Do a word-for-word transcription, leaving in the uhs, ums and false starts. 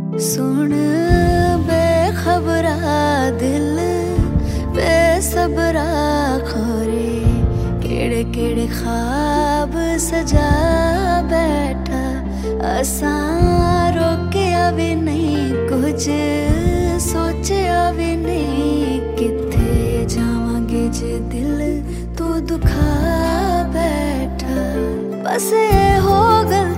सुन बेखबरा दिल बेसबरा खोरे केड़े केड़े ख्वाब सजा बैठा असा रोकिया भी नहीं कुछ सोचिया भी नहीं किथे जावांगे जे दिल तू दुखा बैठा बस ये हो गलती